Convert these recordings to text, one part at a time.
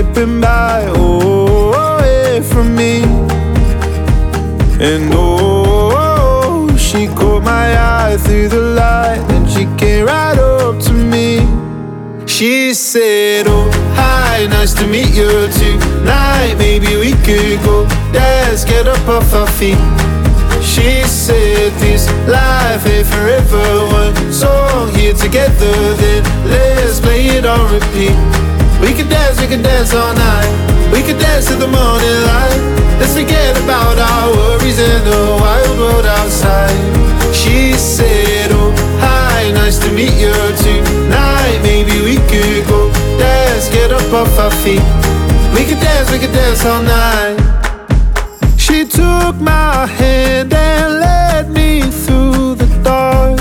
slipping by, oh, away from me. And oh, she caught my eye through the light, and she came right up to me. She said, oh, hi, nice to meet you tonight. Maybe we could go dance, get up off our feet. She said, this life ain't forever. One song here together, then let's play it on repeat. We can dance all night. We can dance till the morning light. Let's forget about our worries and the wild world outside. She said, oh, hi, nice to meet you tonight. Maybe we could go dance, get up off our feet. We can dance all night. She took my hand and led me through the dark.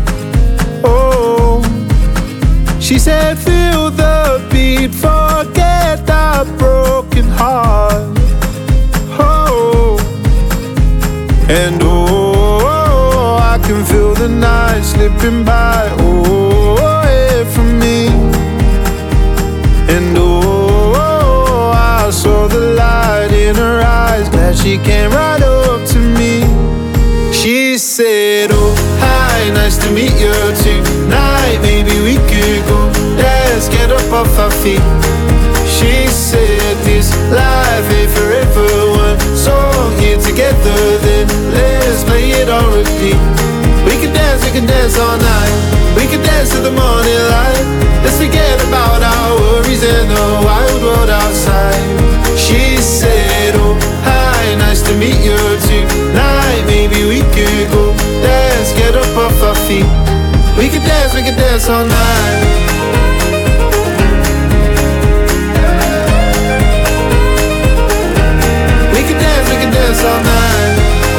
Oh, she said, feel the beat, forget that broken heart. Oh, and oh, I can feel the night slipping by, oh, away from me. And oh, I saw the light in her eyes, glad she came right up to me. She said, oh, hi, nice to meet you tonight. Maybe we could go dance, get up off our feet. She said, this life ain't forever. One song here together, then let's play it on repeat. We can dance all night. We can dance till the morning light. Let's forget about our worries and the wild world outside. She said, oh, hi, nice to meet you tonight. Maybe we could go dance, get up off our feet. We can dance all night. We can dance all night.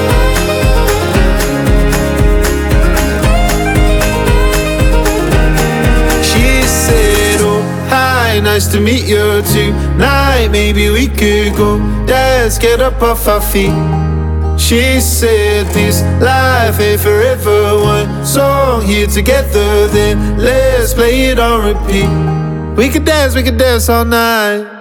She said, oh, hi, nice to meet you tonight. Maybe we could go dance, get up off our feet. She said, this life ain't forever. One song here together, then let's play it on repeat. We can dance all night.